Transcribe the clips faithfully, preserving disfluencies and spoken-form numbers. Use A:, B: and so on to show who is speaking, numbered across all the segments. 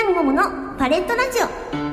A: 南桃のパレットラジオ。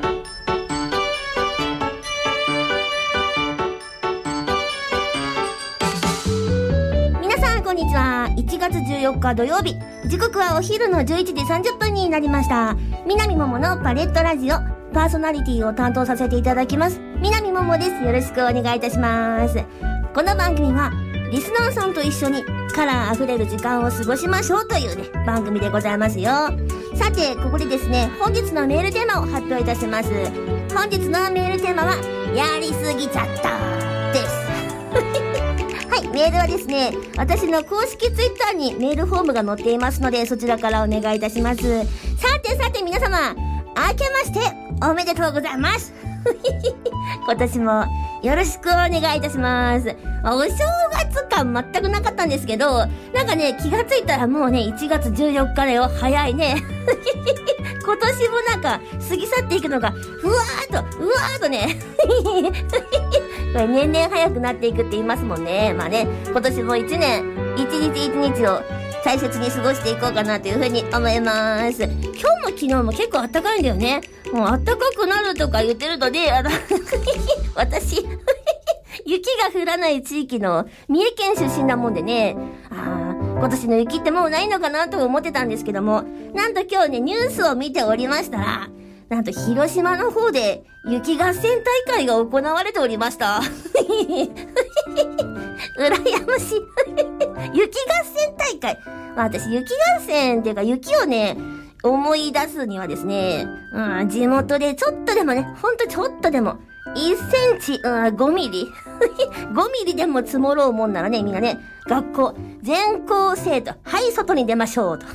A: 皆さんこんにちは。いちがつじゅうよっか土曜日、時刻はお昼のじゅういちじさんじゅっぷんになりました。南桃のパレットラジオ、パーソナリティを担当させていただきます南桃です。よろしくお願いいたします。この番組はリスナーさんと一緒にカラーあふれる時間を過ごしましょうというね番組でございますよ。さてここでですね、本日のメールテーマを発表いたします。本日のメールテーマはやりすぎちゃったですはい、メールはですね、私の公式ツイッターにメールフォームが載っていますので、そちらからお願いいたします。さてさて皆様、明けましておめでとうございます今年もよろしくお願いいたします。お正月感全くなかったんですけど、なんかね、気がついたらもうねいちがつじゅうよっかだよ。早いね今年もなんか過ぎ去っていくのがふわーっとうわーっとねこれ年々早くなっていくって言いますもんね。まあね、今年もいちねん一日一日を大切に過ごしていこうかなというふうに思います。今日も昨日も結構暖かいんだよね。もう暖かくなるとか言ってるので、あの私雪が降らない地域の三重県出身なもんでね、あ今年の雪ってもうないのかなと思ってたんですけども、なんと今日ねニュースを見ておりましたら、なんと広島の方で雪合戦大会が行われておりました羨ましい雪合戦大会、まあ、私雪合戦っていうか雪をね思い出すにはですね、うん、地元でちょっとでもね、ほんとちょっとでもいっセンチ、うん、ごミリごミリでも積もろうもんならね、みんなね、学校全校生徒、はい外に出ましょうと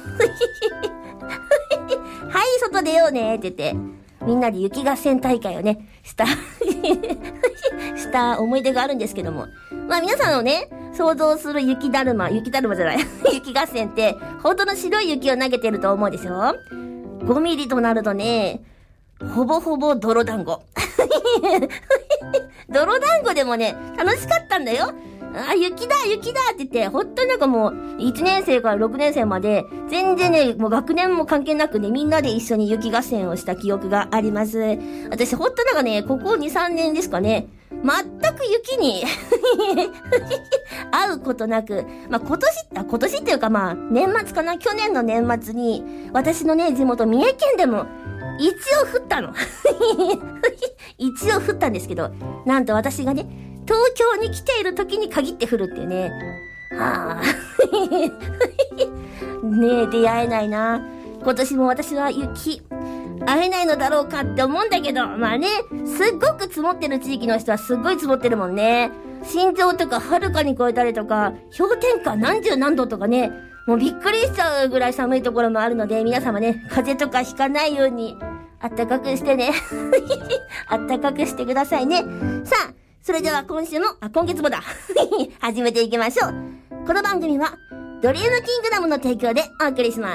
A: はい外出ようねって言ってみんなで雪合戦大会をねしたした思い出があるんですけども、まあ皆さんのね想像する雪だるま、雪だるまじゃない雪合戦って本当の白い雪を投げてると思うでしょ。ごミリとなるとね、ほぼほぼ泥団子泥団子でもね楽しかったんだよ。あ、雪だ雪だって言って、ほんとなんかもういちねん生からろくねん生まで全然ね、もう学年も関係なくね、みんなで一緒に雪合戦をした記憶があります。私ほんとなんかね、ここにさんねんですかね、全く雪に会うことなく、まあ、今年、あ、今年っていうかまあ、年末かな、去年の年末に、私のね、地元三重県でも、一応降ったの。一応降ったんですけど、なんと私がね、東京に来ている時に限って降るっていうね。はぁ。ねえ、出会えないな。今年も私は雪、会えないのだろうかって思うんだけど、まあね、すっごく積もってる地域の人はすっごい積もってるもんね。身長とかはるかに超えたりとか、氷点下何十何度とかね、もうびっくりしちゃうぐらい寒いところもあるので、皆様ね、風邪とかひかないように、あったかくしてね。あったかくしてくださいね。さあ、それでは今週も、あ、今月もだ。始めていきましょう。この番組は、ドリームキングダムの提供でお送りします。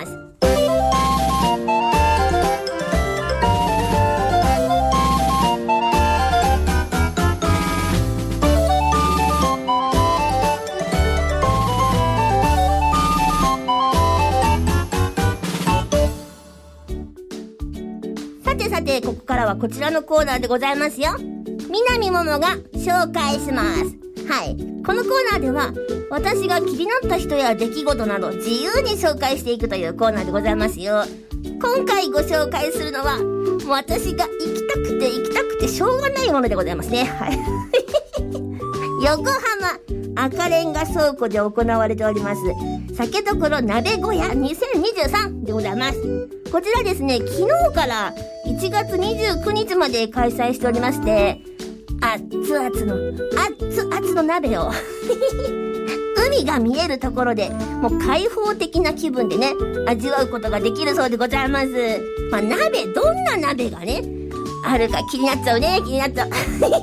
A: さてさて、ここからはこちらのコーナーでございますよ。南桃が紹介します。はい。このコーナーでは、私が気になった人や出来事など自由に紹介していくというコーナーでございますよ。今回ご紹介するのは、もう私が行きたくて行きたくてしょうがないものでございますね。はい。横浜赤レンガ倉庫で行われております、酒どころ鍋小屋にせんにじゅうさんでございます。こちらですね、昨日からいちがつにじゅうくにちまで開催しておりまして、熱々の熱々の鍋を海が見えるところでもう開放的な気分でね味わうことができるそうでございます。まあ鍋、どんな鍋がねあるか気になっちゃうね、気になっちゃう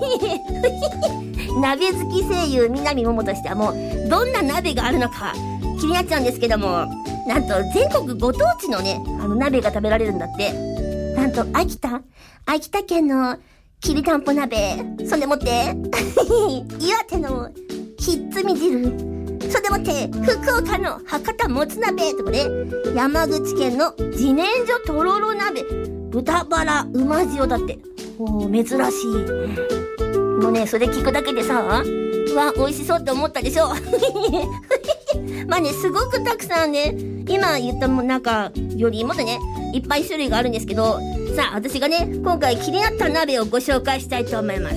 A: 鍋好き声優南桃としてはもうどんな鍋があるのか気になっちゃうんですけども、なんと全国ご当地のねあの鍋が食べられるんだって。なんと秋田秋田県のきりたんぽ鍋、そんでもって岩手のひっつみ汁、 それでもって福岡の博多もつ鍋とかね、山口県の自然薯とろろ鍋、豚バラうま塩だって。おー、珍しい。もうね、それ聞くだけでさ、うわ、美味しそうって思ったでしょ。まあね、すごくたくさんね、今言った中よりもっとね、いっぱい種類があるんですけど、さあ、私がね、今回気になった鍋をご紹介したいと思います。はい。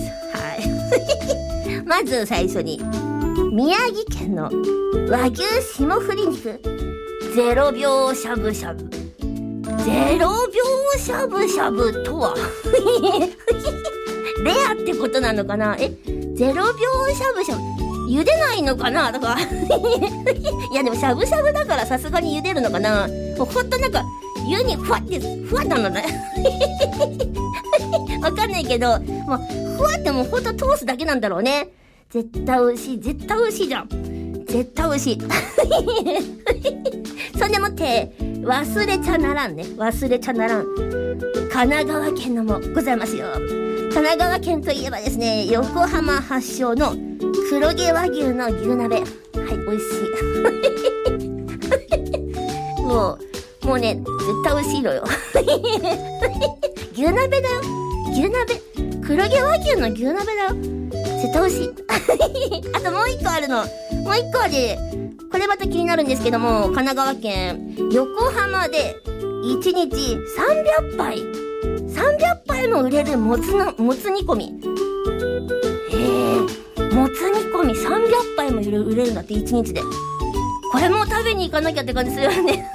A: まず最初に、宮城県の和牛霜降り肉、ゼロびょうしゃぶしゃぶ。ゼロびょうしゃぶしゃぶとはレアってことなのかな。え、ゼロびょうしゃぶしゃぶ。茹でないのかなとか。いやでもしゃぶしゃぶだからさすがに茹でるのかな。ほんとなんか、湯にふわって、ふわったのね。わかんないけど、もう、ふわってもうほんと通すだけなんだろうね。絶対美味しい。絶対美味しいじゃん。絶対美味しい。そんでもって、忘れちゃならんね。忘れちゃならん。神奈川県のもございますよ。神奈川県といえばですね、横浜発祥の黒毛和牛の牛鍋。はい、美味しい。もう、もうね、絶対美味しいのよ。牛鍋だよ。牛鍋。黒毛和牛の牛鍋だよ。絶対美味しい。あともう一個あるの。もう一個ある。これまた気になるんですけども、神奈川県横浜でいちにちさんびゃっぱい。さんびゃっぱいも売れるもつの、もつ煮込み。へえ、もつ煮込みさんびゃっぱいも売れる、売れるんだっていちにちで。これも食べに行かなきゃって感じするよね。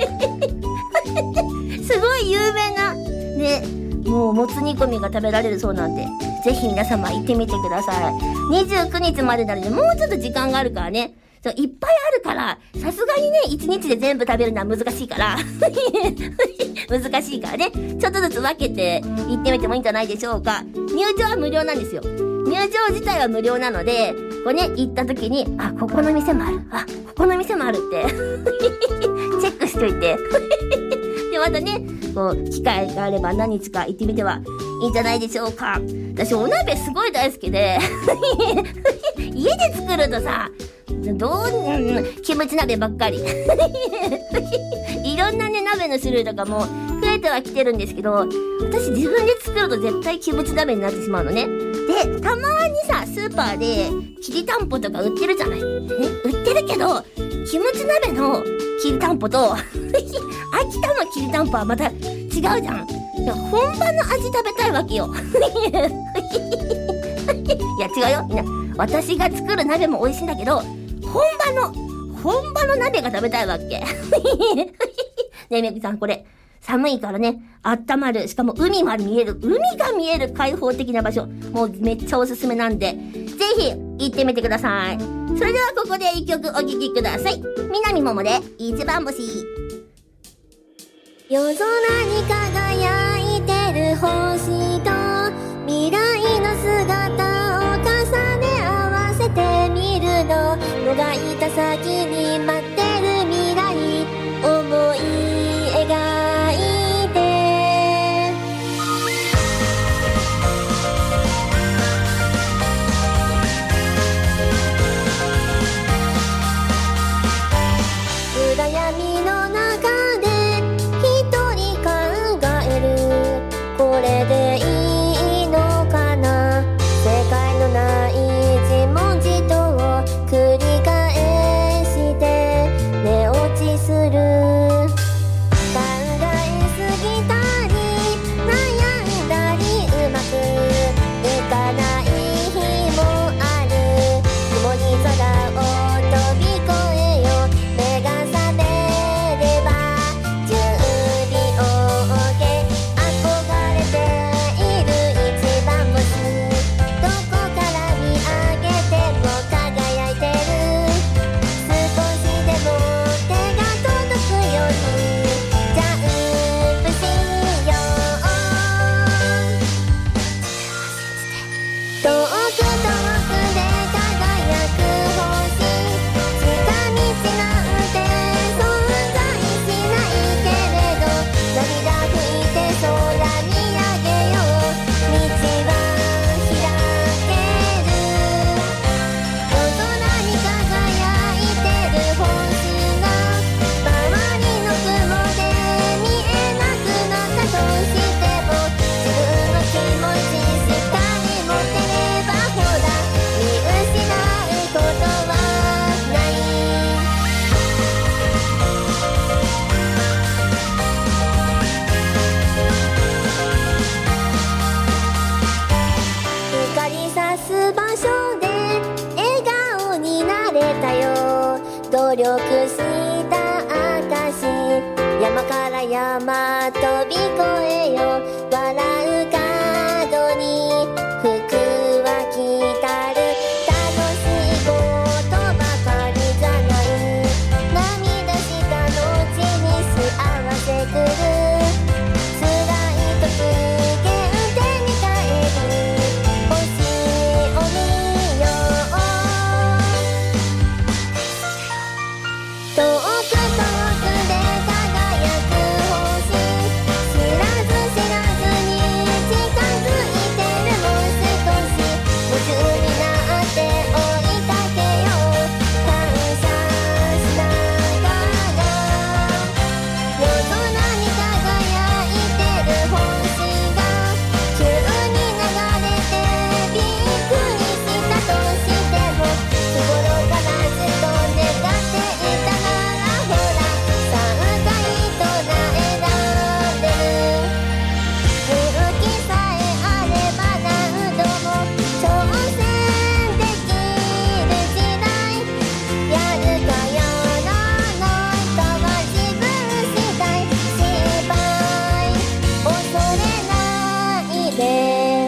A: すごい有名な、ね、もうもつ煮込みが食べられるそうなんで、ぜひ皆様行ってみてください。にじゅうくにちまでなので、もうちょっと時間があるからね。そういっぱいあるから、さすがにね、いちにちで全部食べるのは難しいから。難しいからね。ちょっとずつ分けて行ってみてもいいんじゃないでしょうか。入場は無料なんですよ。入場自体は無料なので、こうね、行った時に、あ、ここの店もある。あ、ここの店もあるって。チェックしといて。で、またね、こう、機会があれば何日か行ってみてはいいんじゃないでしょうか。私、お鍋すごい大好きで、家で作るとさ、どう、うん、キムチ鍋ばっかり。いろんなね、鍋の種類とかも増えてはきてるんですけど、私自分で作ると絶対キムチ鍋になってしまうのね。で、たまにさ、スーパーで、きりたんぽとか売ってるじゃない。ね、売ってるけど、キムチ鍋のきりたんぽと、秋田のきりたんぽはまた違うじゃん。いや、本場の味食べたいわけよ。いや、違うよ。みんな、私が作る鍋も美味しいんだけど、本場の、本場の鍋が食べたいわけ。ねえ、めぐさん、これ、寒いからね、温まる。しかも海まで見える。海が見える開放的な場所。もうめっちゃおすすめなんで、ぜひ行ってみてください。それではここで一曲お聴きください。南桃で一番星。
B: 夜空に輝いてる星と未来の姿を重ね合わせてみるの。もがいた先に待ってる未来思い描いて暗闇の中で一人考える。これでいいのかな。世界のない自問自答を繰り返して得した証、山から山飛び越えよ、笑う角に福は来たる、楽しいことばかりじゃない、涙した後に幸せ来る、辛い時原点に帰り星を見よう、遠く遠くで輝く星、知らず知らずに近づいてる、もう少し夢中になって追いかけよう、感謝しながら夜空に輝いてる星が急に流れてびっくりしたとしても、日頃からずっと願っていたなら、ほらさんかい唱えられる、勇気さえあれば何度も挑戦できる時代、やるかやらないかは自分次第、失敗恐れないで、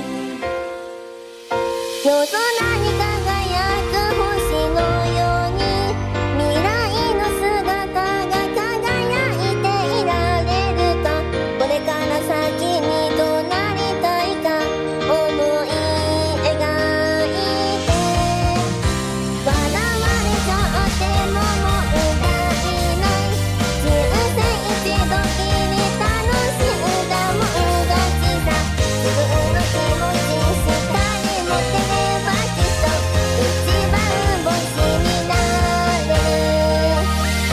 B: 夜空に輝く星のように未来の姿が輝いていられるか、これから先にどうなりたいか思い描いて、笑われちゃっても問題ない、人生一度きり楽しんだもん勝ちさ、自分の気持ちしっかり持ってればきっと一番星になれる、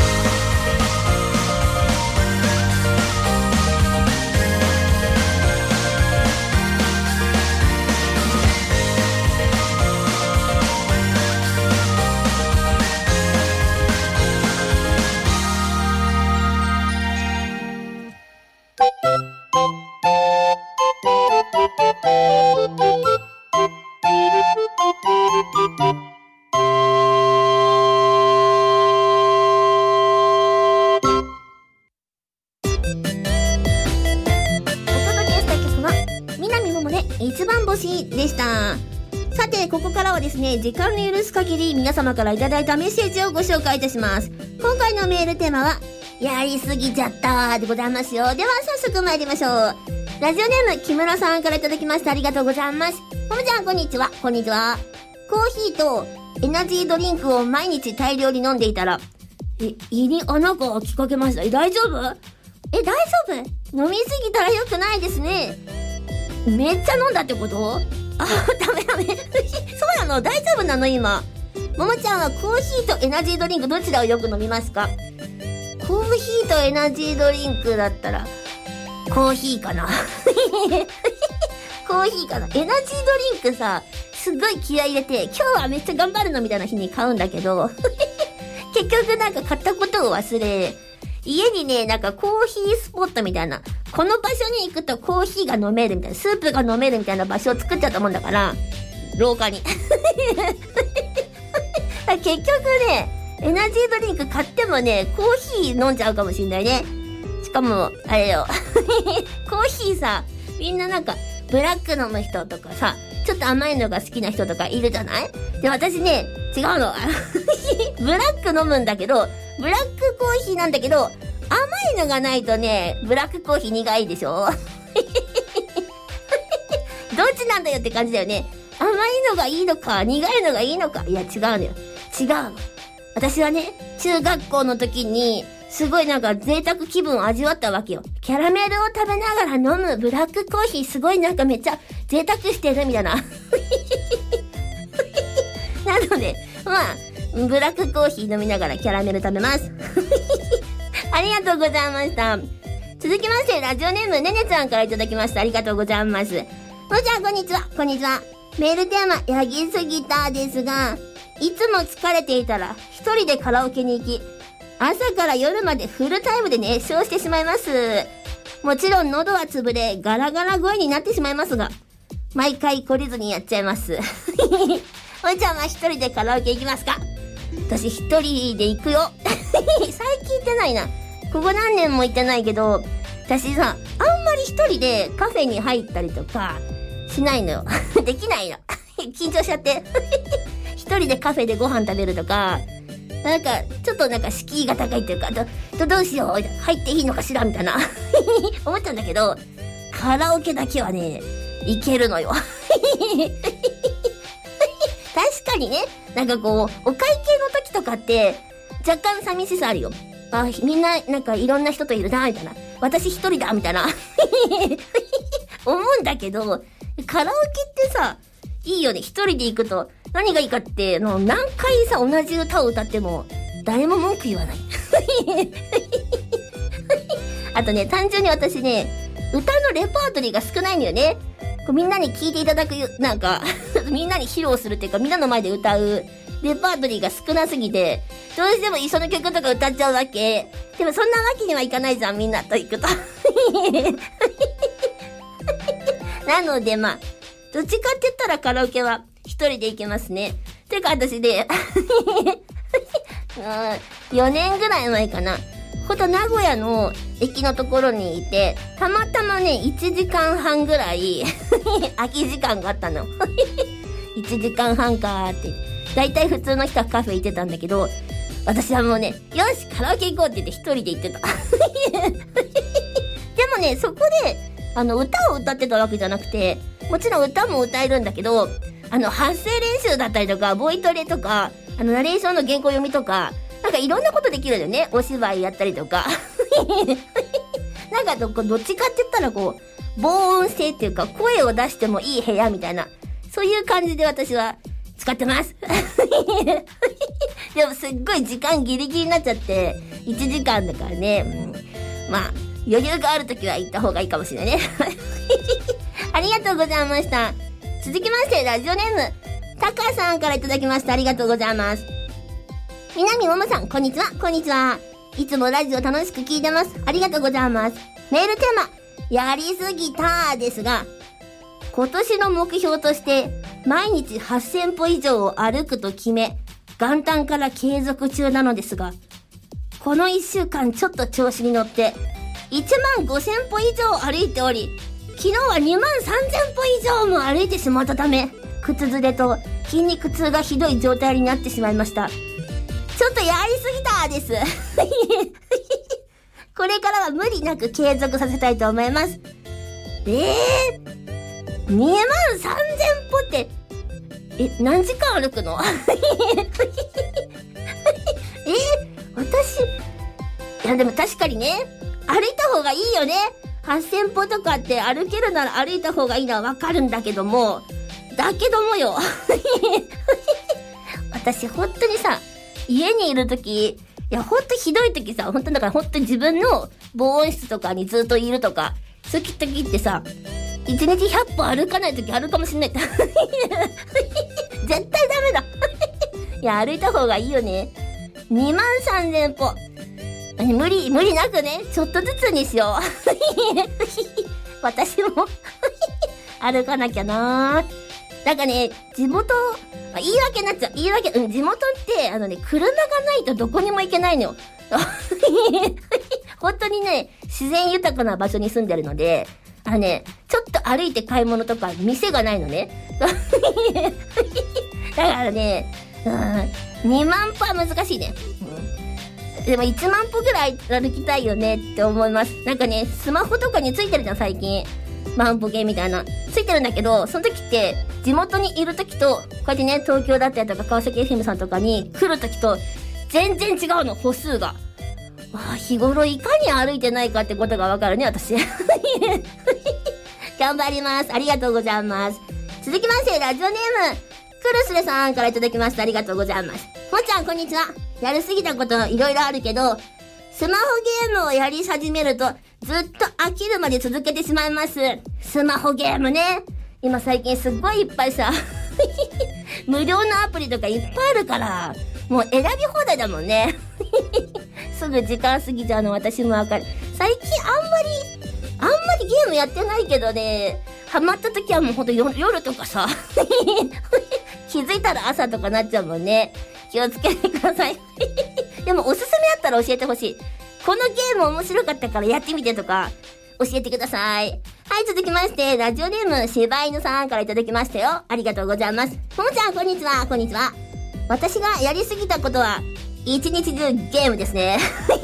A: お届けした曲は南桃で一番星でした。さて、ここからはですね、時間の許す限り皆様からいただいたメッセージをご紹介いたします。今回のメールテーマはやりすぎちゃったでございますよ。では早速参りましょう。ラジオネーム木村さんからいただきました。ありがとうございます。ももちゃんこんにちは。こんにちは。コーヒーとエナジードリンクを毎日大量に飲んでいたら、え、胃に穴が開きかけました。え、大丈夫？え、大丈夫？飲みすぎたら良くないですね。めっちゃ飲んだってこと？あ、ダメダメ。そうなの？大丈夫なの今。ももちゃんはコーヒーとエナジードリンクどちらをよく飲みますか？コーヒーとエナジードリンクだったら、コーヒーかな。コーヒーかな。エナジードリンクさ、すごい気合い入れて、今日はめっちゃ頑張るのみたいな日に買うんだけど、結局なんか買ったことを忘れ、家にね、なんかコーヒースポットみたいな、この場所に行くとコーヒーが飲めるみたいな、スープが飲めるみたいな場所を作っちゃったもんだから、廊下に。結局ね、エナジードリンク買ってもね、コーヒー飲んじゃうかもしんないね。しかも、あれよ。コーヒーさ、みんななんか、ブラック飲む人とかさ、ちょっと甘いのが好きな人とかいるじゃない？で、私ね、違うの。ブラック飲むんだけど、ブラックコーヒーなんだけど、甘いのがないとね、ブラックコーヒー苦いでしょ？どっちなんだよって感じだよね。甘いのがいいのか、苦いのがいいのか。いや、違うのよ。違うの。私はね、中学校の時に、すごいなんか贅沢気分を味わったわけよ。キャラメルを食べながら飲むブラックコーヒー、すごいなんかめっちゃ贅沢してるみたいな。なので、まあ、ブラックコーヒー飲みながらキャラメル食べます。ありがとうございました。続きまして、ラジオネームねねちゃんからいただきました。ありがとうございます。もちゃん、こんにちは。こんにちは。メールテーマ、やぎすぎたですが、いつも疲れていたら、一人でカラオケに行き、朝から夜までフルタイムで熱唱してしまいます。もちろん喉は潰れ、ガラガラ声になってしまいますが、毎回懲りずにやっちゃいます。もちゃんは一人でカラオケ行きますか？私一人で行くよ。 最近行ってないな。ここ何年も行ってないけど、私さ、あんまり一人でカフェに入ったりとかしないのよ。できないの。緊張しちゃって。一人でカフェでご飯食べるとか、なんかちょっとなんか敷居が高いっていうか、どどどうしよう、入っていいのかしらみたいな思ったんだけど、カラオケだけはね、いけるのよ。確かにね、なんかこうお会計の時とかって若干寂しさあるよ。あ、みんななんかいろんな人といるなみたいな、私一人だみたいな思うんだけど、カラオケってさ、いいよね。一人で行くと何がいいかって、の何回さ同じ歌を歌っても誰も文句言わない。あとね、単純に私ね、歌のレパートリーが少ないんだよね。こうみんなに聴いていただく、なんかみんなに披露するっていうか、みんなの前で歌うレパートリーが少なすぎて、どうしても一緒の曲とか歌っちゃうわけ。でもそんなわけにはいかないじゃん、みんなと行くと。なのでまあ、どっちかって言ったらカラオケは一人で行けますね。てか私で、よねんぐらい前かな。ほんと名古屋の駅のところにいて、たまたまね、いちじかんはんぐらい空き時間があったの。いちじかんはんかーって。だいたい普通の人はカフェ行ってたんだけど、私はもうね、よしカラオケ行こうって言って一人で行ってた。でもね、そこで、あの、歌を歌ってたわけじゃなくて、もちろん歌も歌えるんだけど、あの、発声練習だったりとか、ボイトレとか、あの、ナレーションの原稿読みとか、なんかいろんなことできるよね。お芝居やったりとか。なんかど、どっちかって言ったらこう、防音性っていうか、声を出してもいい部屋みたいな、そういう感じで私は使ってます。でもすっごい時間ギリギリになっちゃって、いちじかんだからね、うん、まあ、余裕があるときは行った方がいいかもしれないね。ありがとうございました。続きまして、ラジオネーム、タカさんからいただきました。ありがとうございます。みなみももさん、こんにちは。こんにちは。いつもラジオ楽しく聞いてます。ありがとうございます。メールテーマ、やりすぎたですが、今年の目標として、毎日はっせんぽ以上を歩くと決め、元旦から継続中なのですが、このいっしゅうかんちょっと調子に乗って、いちまんごせんぽ以上歩いており、昨日はにまんさんぜんぽ以上も歩いてしまったため、靴ずれと筋肉痛がひどい状態になってしまいました。ちょっとやりすぎたです。これからは無理なく継続させたいと思います。えー、にまんさんぜんぽって、え、何時間歩くの？え、私、いやでも確かにね、歩いた方がいいよね。はっせんぽとかって歩けるなら歩いた方がいいのはわかるんだけども、だけどもよ。私本当にさ、家にいるとき、いやほんとひどいときさ、ほんとだからほんと自分の防音室とかにずっといるとか、そういうときってさ、いちにちひゃっぽ歩かないときあるかもしんない。絶対ダメだ。いや、歩いた方がいいよね。にまんさんぜんぽ。無理、無理なくね、ちょっとずつにしよう。私も歩かなきゃな。なんかね、地元、言い訳になっちゃう。言い訳、うん、地元って、あのね、車がないとどこにも行けないのよ。本当にね、自然豊かな場所に住んでるので、あのね、ちょっと歩いて買い物とか、店がないのね。だからね、うん、にまんぽは難しいね。うん、でもいちまんぽぐらい歩きたいよねって思います。なんかね、スマホとかについてるじゃん、最近。万歩計みたいな。ついてるんだけど、その時って、地元にいる時と、こうやってね、東京だったりとか、川崎 エフエム さんとかに来る時と、全然違うの、歩数が。あ、日頃いかに歩いてないかってことがわかるね、私。頑張ります。ありがとうございます。続きまして、ラジオネーム、クルスレさんからいただきました。ありがとうございます。もちゃん、こんにちは。やるすぎたこといろいろあるけど、スマホゲームをやり始めると、ずっと飽きるまで続けてしまいます。スマホゲームね。今最近すっごいいっぱいさ、無料のアプリとかいっぱいあるから、もう選び放題だもんね。すぐ時間過ぎちゃうの私もわかる。最近あんまり、あんまりゲームやってないけどね、ハマった時はもうほんと夜とかさ、気づいたら朝とかなっちゃうもんね。 気をつけてください。でもおすすめあったら教えてほしい。このゲーム面白かったからやってみてとか、教えてください。はい、続きまして、ラジオネーム、柴犬さんからいただきましたよ。ありがとうございます。ももちゃん、こんにちは、こんにちは。私がやりすぎたことは、一日中ゲームですね。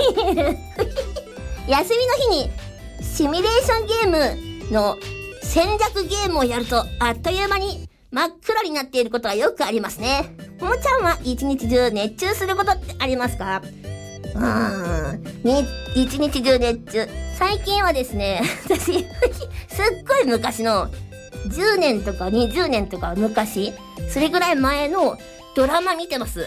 A: 休みの日に、シミュレーションゲームの戦略ゲームをやると、あっという間に真っ暗になっていることはよくありますね。ももちゃんは一日中熱中することってありますか？うーん。ね、一日中熱中。最近はですね、私、すっごい昔の、じゅうねんとかにじゅうねんとか昔、それぐらい前のドラマ見てます。い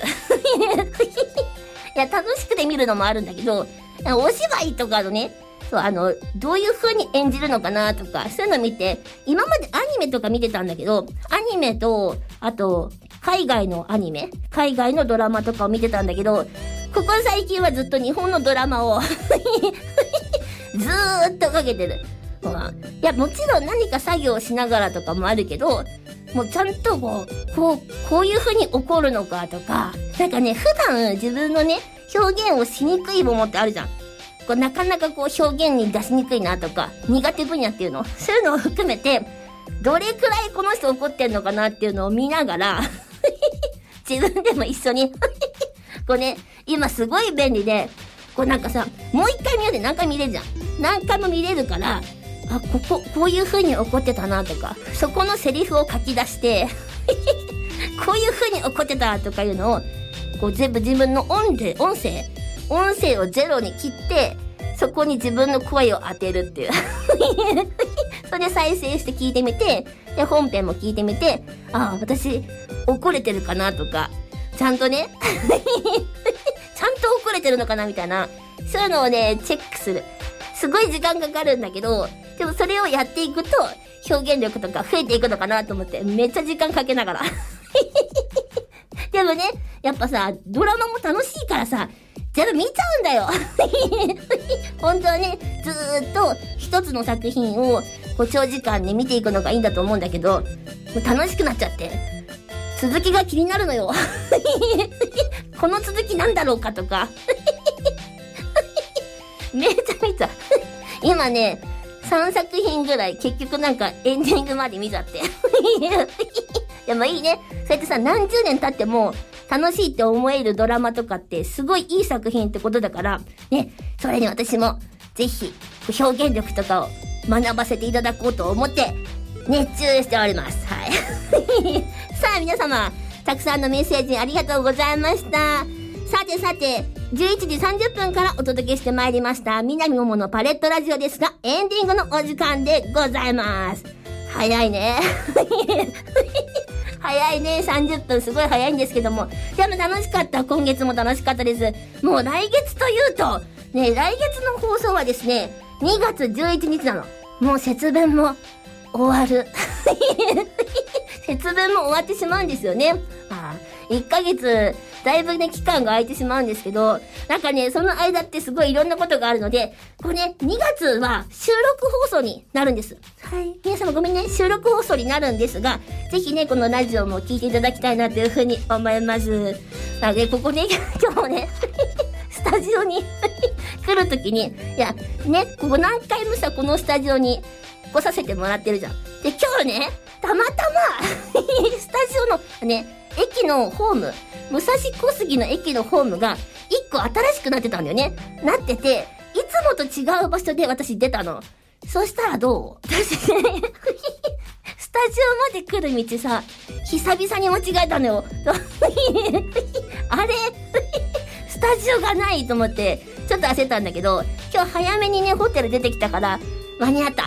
A: や、楽しくて見るのもあるんだけど、お芝居とかのね、そう、あの、どういう風に演じるのかなとか、そういうの見て、今までアニメとか見てたんだけど、アニメと、あと、海外のアニメ海外のドラマとかを見てたんだけど、ここ最近はずっと日本のドラマをずーっとかけてる。いや、もちろん何か作業しながらとかもあるけど、もうちゃんとこう、こう、こういう風に起こるのかとか、なんかね、普段自分のね、表現をしにくいものってあるじゃん。こうなかなかこう表現に出しにくいなとか、苦手分野っていうの、そういうのを含めて、どれくらいこの人怒ってんのかなっていうのを見ながら、自分でも一緒に、こうね、今すごい便利で、こうなんかさ、もう一回見ようで何回見れるじゃん。何回も見れるから、あ、ここ、こういう風に怒ってたなとか、そこのセリフを書き出して、こういう風に怒ってたとかいうのを、こう全部自分の音で、音声、音声をゼロに切って、そこに自分の声を当てるっていう。それで再生して聞いてみて、で、本編も聞いてみて、ああ、私、怒れてるかなとか、ちゃんとね、ちゃんと怒れてるのかなみたいな、そういうのをね、チェックする。すごい時間かかるんだけど、でもそれをやっていくと、表現力とか増えていくのかなと思って、めっちゃ時間かけながら。でもね、やっぱさ、ドラマも楽しいからさ、全部見ちゃうんだよ。本当はね、ずーっと一つの作品をこう長時間ね見ていくのがいいんだと思うんだけど、もう楽しくなっちゃって、続きが気になるのよ。この続きなんだろうかとか。めちゃめちゃ。今ね、さんさく品ぐらい結局なんかエンディングまで見ちゃって。でもいいね。そうやってさ、何十年経っても楽しいって思えるドラマとかってすごいいい作品ってことだから、ね、それに私もぜひ表現力とかを学ばせていただこうと思って熱中しております。はい。さあ皆様、たくさんのメッセージありがとうございました。さてさて、じゅういちじさんじゅっぷんからお届けしてまいりました南桃のパレットラジオですが、エンディングのお時間でございます。早いね。早いね。さんじゅっぷんすごい早いんですけども。でも楽しかった。今月も楽しかったです。もう来月というと、ね、来月の放送はですね、にがつじゅういちにちなの。もう節分も終わる。節分も終わってしまうんですよね。ああ、いっかげつ、だいぶね、期間が空いてしまうんですけど、なんかね、その間ってすごいいろんなことがあるので、これね、にがつは収録放送になるんです。はい。皆様ごめんね、収録放送になるんですが、ぜひね、このラジオも聞いていただきたいなというふうに思います。なので、ここね、今日ね、スタジオに来るときに、いや、ね、ここ何回もさ、このスタジオに来させてもらってるじゃん。で、今日ね、たまたま、スタジオのね、駅のホーム、武蔵小杉の駅のホームが一個新しくなってたんだよね。なってて、いつもと違う場所で私出たの。そしたらどう？私ね、スタジオまで来る道さ、久々に間違えたのよ。あれスタジオがないと思って、ちょっと焦ったんだけど、今日早めにね、ホテル出てきたから、間に合った。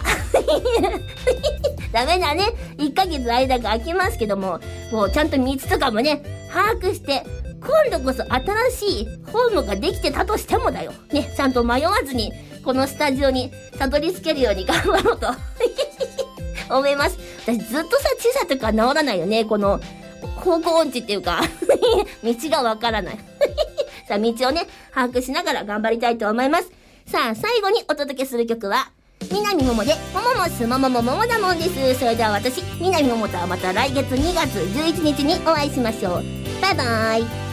A: ダメだね。いっかげつ間が空きますけども、もうちゃんと道とかもね、把握して、今度こそ新しいホームができてたとしてもだよ。ね、ちゃんと迷わずに、このスタジオにたどり着けるように頑張ろうと思います。私ずっとさ、小さい時から治らないよね。この、方向音痴っていうか、道がわからない。さあ、道をね、把握しながら頑張りたいと思います。さあ、最後にお届けする曲は、南桃で、もももすもももももだもんです。それでは私、南桃とはまた来月にがつじゅういちにちにお会いしましょう。バイバーイ。